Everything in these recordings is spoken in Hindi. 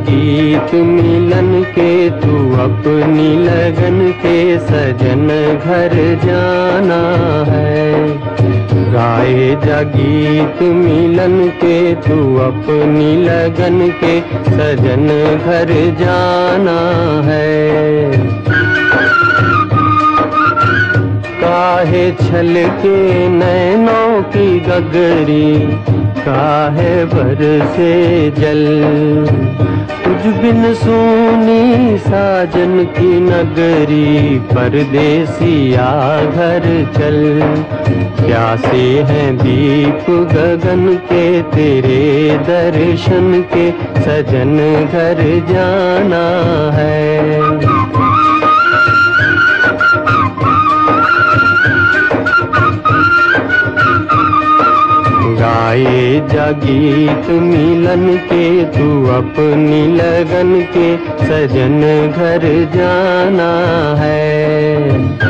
गीत मिलन के, तू अपनी लगन के सजन घर जाना है। गाए जा गीत मिलन के, तू अपनी लगन के सजन घर जाना है। काहे छल के नैनों की गगरी, काहे बरसे जल, तुझ बिन सूनी साजन की नगरी, परदेसिया घर चल। प्यासे हैं दीप गगन के, तेरे दर्शन के सजन घर जाना है। गाए जा गीत मिलन के, तू अपनी लगन के सजन घर जाना है।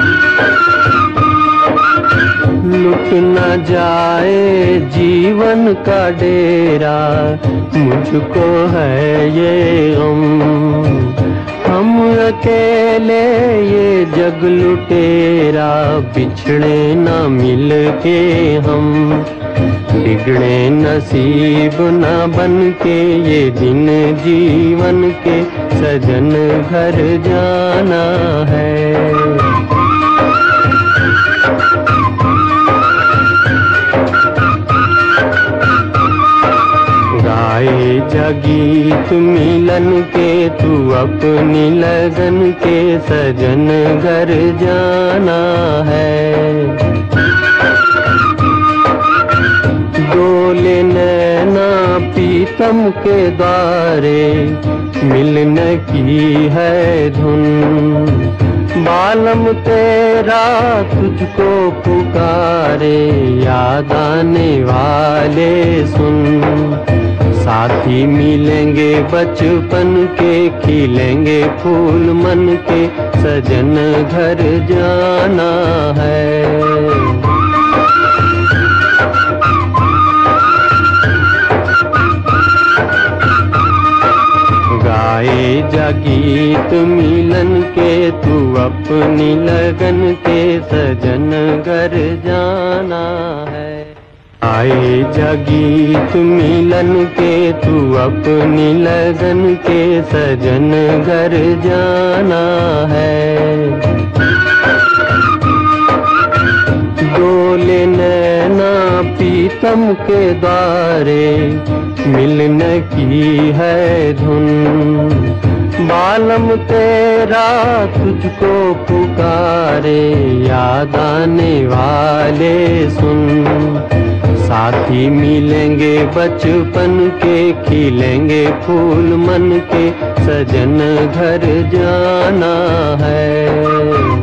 लुट न जाए जीवन का डेरा, मुझको है ये गम। हम अकेले ये जग लुटेरा, बिछड़े न मिल के हम। बिगड़े नसीब न बन के, ये दिन जीवन के सजन घर जाना है। गाए जा गीत मिलन के, तू अपनी लगन के सजन घर जाना है। डोले नैना पीतम के द्वारे, मिलने की है धुन। बालम तेरा तुझको पुकारे, याद आने वाले सुन। साथी मिलेंगे बचपन के, खिलेंगे फूल मन के सजन घर जाना है। गाए जा गीत मिलन के, तू अपनी लगन के सजन घर जाना है। आए जा गीत मिलन के, तू अपनी लगन के सजन घर जाना है। डोले नैना पीतम के द्वारे, मिलने की है धुन। बालम तेरा तुझको पुकारे, याद आने वाले सुन। साथी मिलेंगे बचपन के, खिलेंगे फूल मन के सजन घर जाना है।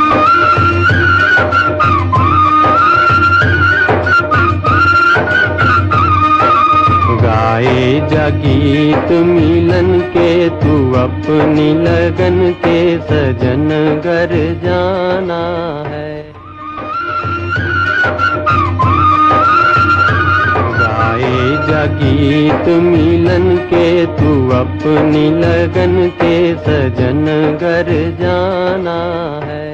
गाए जा गीत मिलन के, तू अपनी लगन के सजन घर जाना है। गाए जा गीत मिलन के, तू अपनी लगन के सजन घर जाना है।